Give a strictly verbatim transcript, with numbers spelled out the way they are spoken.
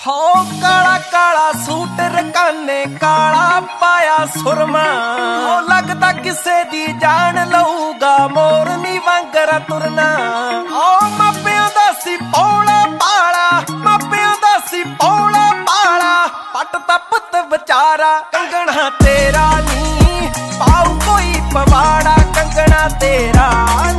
हो काला काला सूट रकाने काला पाया सुरमा, हो लगता किसे दी जान लऊगा मोरनी वांगरा तुरना। ओ मापियां दा सी पौला पाला, मापियां दा सी पौला पाला, पट दा पुत बेचारा कंगना तेरा नी पाऊ कोई पवाड़ा, कंगना तेरा